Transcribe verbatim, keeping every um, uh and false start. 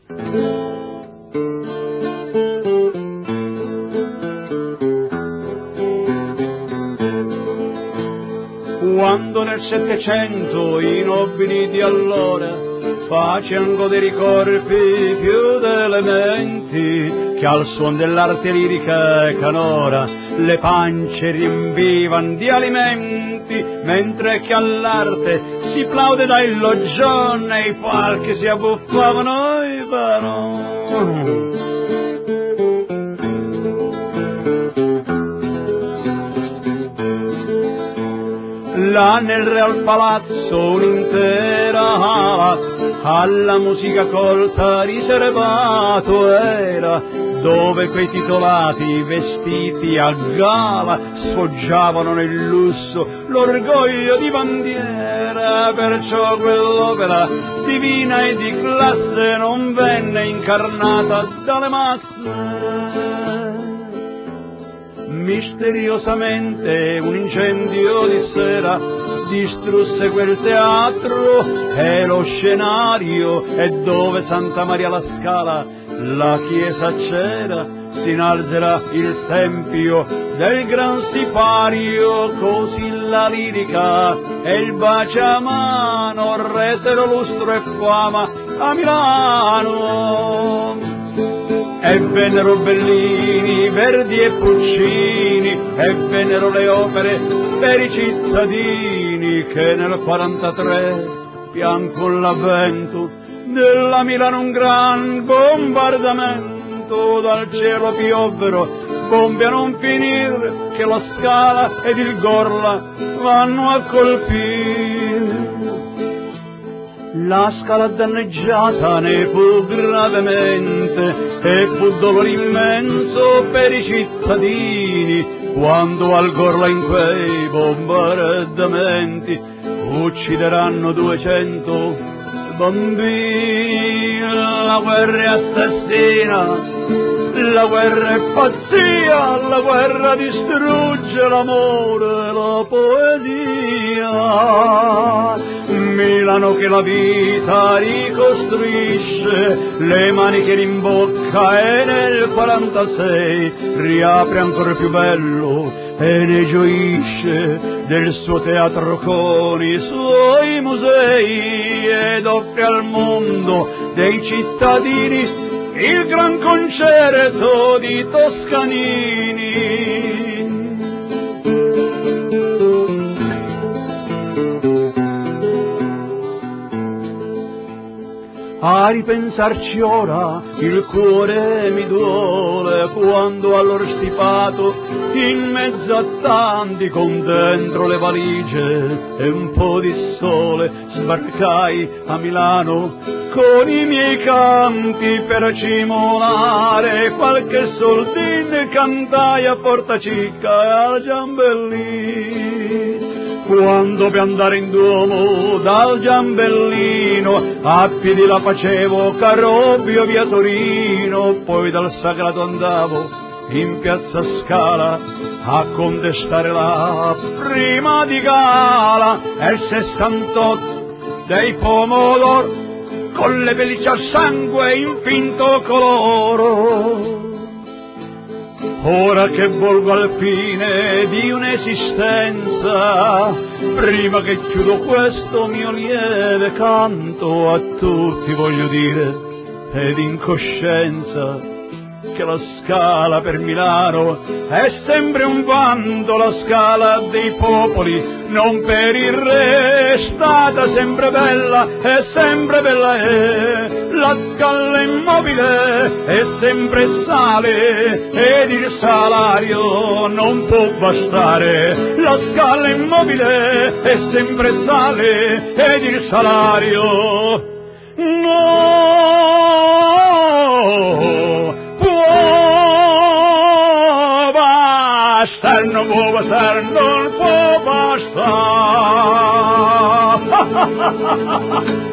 Quando nel Settecento i nobili di allora facevano godere i corpi più delle menti, che al suon dell'arte lirica e canora le pance riempivan di alimenti, mentre che all'arte si plaude dai loggioni e i palchi si abbuffavano i baroni. Là nel Real Palazzo un'intera ala alla musica colta riservato era, dove quei titolati vestiti a gala sfoggiavano nel lusso l'orgoglio di bandiera. Perciò quell'opera divina e di classe non venne incarnata dalle masse. Misteriosamente un incendio di sera distrusse quel teatro e lo scenario, e dove Santa Maria la Scala la chiesa c'era si innalzerà il tempio del gran sipario. Così la lirica e il baciamano resero lustro e fama a Milano. E vennero Bellini, Verdi e Puccini, e vennero le opere per i cittadini, che nel quarantatré, bianco l'avvento della Milano, un gran bombardamento, dal cielo piovvero bombe a non finire, che la Scala ed il Gorla vanno a colpire. La Scala danneggiata ne fu gravemente e fu dolore immenso per i cittadini, quando al Gorla in quei bombardamenti uccideranno duecento bambini. La guerra è assassina, la guerra è pazzia, la guerra distrugge l'amore e la poesia. Milano che la vita ricostruisce, le maniche rimbocca e nel quarantasei riapre ancora più bello e ne gioisce del suo teatro con i suoi musei, ed offre al mondo dei cittadini il gran concerto di Toscanini. A ripensarci ora il cuore mi duole, quando allora stipato in mezzo a tanti con dentro le valigie e un po' di sole sbarcai a Milano con i miei canti per cimolare qualche soldin, cantai a Porta Cicca e a Giambellì. Quando per andare in Duomo dal Giambellino a piedi la facevo Carobbio via Torino, poi dal Sagrato andavo in piazza Scala a contestare la prima di gala, e il sessantotto dei pomodor con le pellicce al sangue in finto coloro. Ora che volgo al fine di un'esistenza, prima che chiudo questo mio lieve canto, a tutti voglio dire, ed in coscienza, che la Scala per Milano è sempre un vanto, la Scala dei popoli, non per il re, è stata sempre bella e sempre bella è. La Scala immobile è sempre sale ed il salario non può bastare. La Scala immobile è sempre sale ed il salario no può bastare, non può bastare, non può bastare.